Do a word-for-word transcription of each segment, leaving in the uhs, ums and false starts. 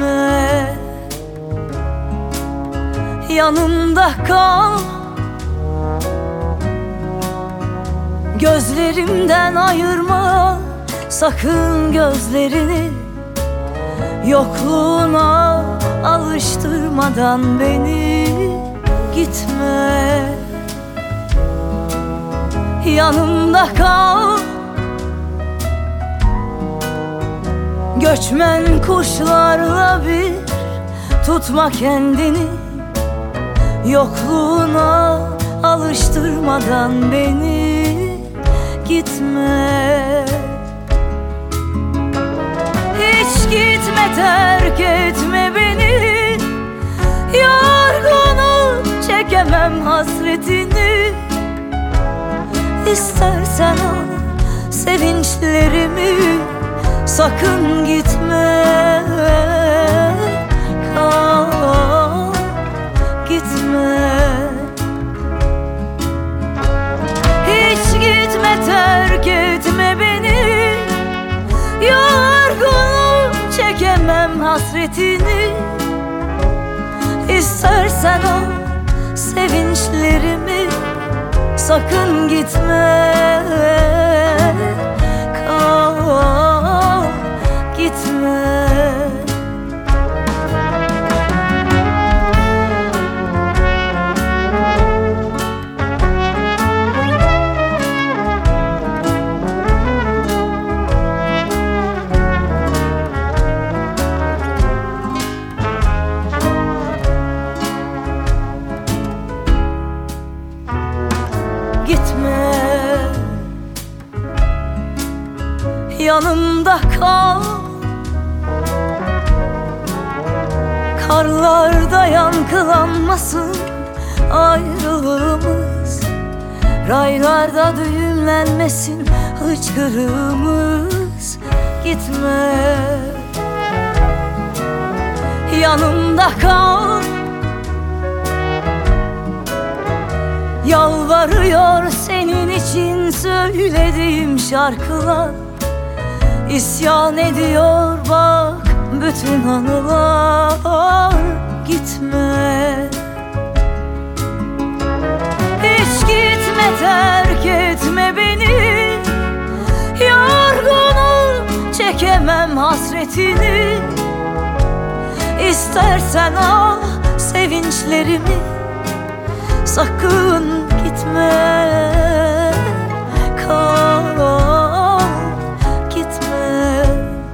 gitme, yanımda kal. Gözlerimden ayırma sakın gözlerini, yokluğuna alıştırmadan beni. Gitme, yanımda kal. Göçmen kuşlarla bir tutma kendini, yokluğuna alıştırmadan beni. Gitme, hiç gitme, terk etme beni. Yorgunum, çekemem hasretini. İstersen al sevinçlerimi, sakın gitme, kal, gitme. Hiç gitme, terk etme beni. Yorgunum, çekemem hasretini. İstersen al sevinçlerimi, sakın gitme, kal, gitme. Gitme, yanımda kal. Karlarda yankılanmasın ayrılığımız, raylarda düğümlenmesin hıçkırığımız. Gitme, yanımda kal. Yalvarıyor senin için söylediğim şarkılar, İsyan ediyor bak bütün anılar. Gitme, hiç gitme, terk etme beni. Yorgunum, çekemem hasretini. İstersen al sevinçlerimi, sakın gitme, kal, gitme.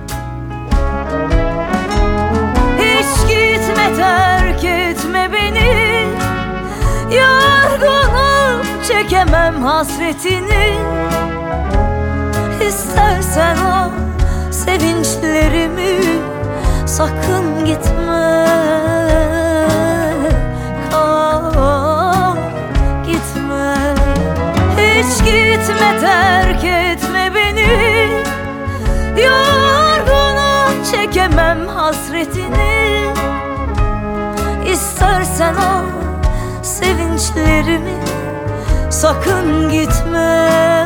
Hiç gitme, terk etme beni. Yorgunum, çekemem hasretini. İstersen al sevinçlerimi, sakın gitme, kal, gitme. Hiç gitme, terk etme beni. Yorgunum, çekemem hasretini. İstersen al sevinçlerimi, sakın gitme.